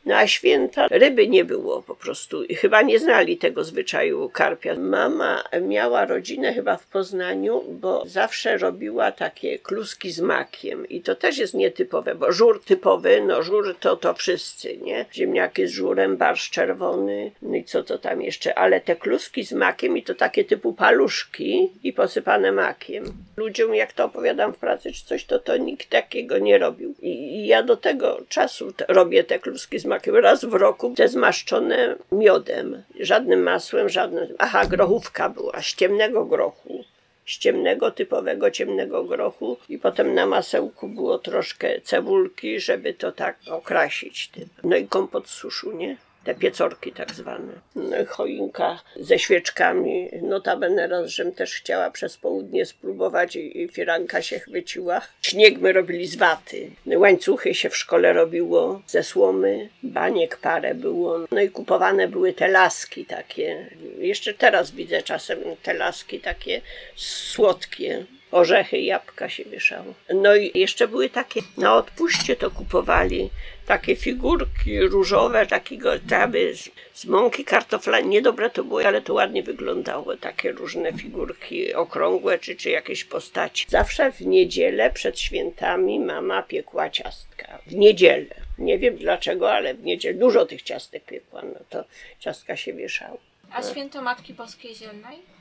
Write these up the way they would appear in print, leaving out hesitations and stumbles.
No a święta ryby nie było po prostu. I chyba nie znali tego zwyczaju karpia. Mama miała rodzinę chyba w Poznaniu, bo zawsze robiła takie kluski z makiem. I to też jest nietypowe, bo żur typowy, no żur to wszyscy, nie? Ziemniaki z żurem, barszcz czerwony, no i co to tam jeszcze. Ale te kluski z makiem i to takie typu paluszki i posypane makiem. Ludziom, jak to opowiadam w pracy czy coś, to nikt takiego nie robił. I ja do tego czasu robię te kluski z makiem raz w roku, te zmaszczone miodem. Żadnym masłem, żadnym... Aha, grochówka była z ciemnego grochu. Z ciemnego, typowego ciemnego grochu i potem na masełku było troszkę cebulki, żeby to tak okrasić tym. No i kompot z suszu, nie? Te piecorki tak zwane. No i choinka ze świeczkami. Notabene raz, żem też chciała przez południe spróbować i firanka się chwyciła. Śnieg my robili z waty. Łańcuchy się w szkole robiło ze słomy. Baniek parę było. No i kupowane były te laski takie. Jeszcze teraz widzę czasem te laski takie słodkie. Orzechy, jabłka się wieszało. No i jeszcze były takie, na odpuście to kupowali, takie figurki różowe, takiego trawy z mąki kartofla. Niedobre to było, ale to ładnie wyglądało. Takie różne figurki okrągłe czy jakieś postaci. Zawsze w niedzielę przed świętami mama piekła ciastka. W niedzielę. Nie wiem dlaczego, ale w niedzielę dużo tych ciastek piekła. No to ciastka się wieszało. A święto Matki Boskiej Zielnej?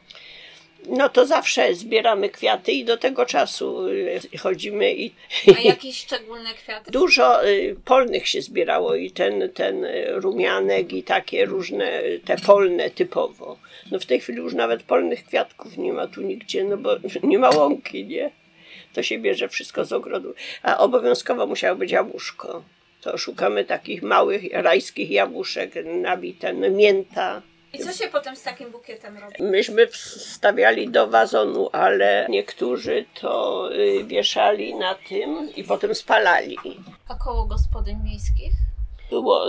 No to zawsze zbieramy kwiaty i do tego czasu chodzimy i... A jakieś szczególne kwiaty? Dużo polnych się zbierało i ten rumianek i takie różne, te polne typowo. No w tej chwili już nawet polnych kwiatków nie ma tu nigdzie, no bo nie ma łąki, nie? To się bierze wszystko z ogrodu. A obowiązkowo musiało być jabłuszko. To szukamy takich małych rajskich jabłuszek nabite, mięta. I co się potem z takim bukietem robi? Myśmy wstawiali do wazonu, ale niektórzy to wieszali na tym i potem spalali. A koło gospodyń miejskich? Było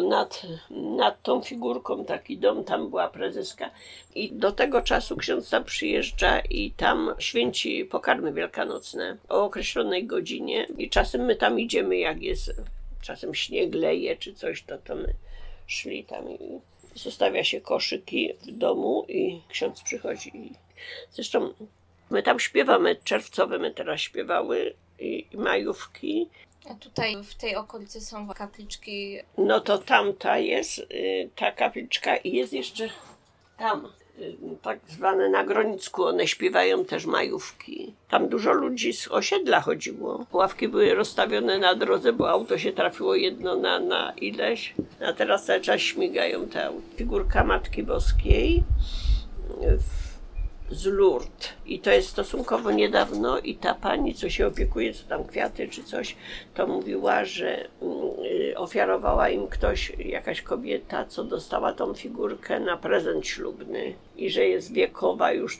nad tą figurką taki dom, tam była prezeska. I do tego czasu ksiądz tam przyjeżdża i tam święci pokarmy wielkanocne o określonej godzinie. I czasem my tam idziemy, jak jest, czasem śnieg leje czy coś, to my szli tam i zostawia się koszyki w domu i ksiądz przychodzi. Zresztą my tam śpiewamy czerwcowe, my teraz śpiewały i majówki. A tutaj w tej okolicy są kapliczki. No to tamta jest ta kapliczka i jest jeszcze tam, tak zwane na Gronicku, one śpiewają też majówki. Tam dużo ludzi z osiedla chodziło. Ławki były rozstawione na drodze, bo auto się trafiło jedno na ileś. A teraz cały czas śmigają te auta. Figurka Matki Boskiej z Lourdes. I to jest stosunkowo niedawno i ta pani, co się opiekuje, co tam kwiaty czy coś, to mówiła, że ofiarowała im ktoś, jakaś kobieta, co dostała tą figurkę na prezent ślubny i że jest wiekowa już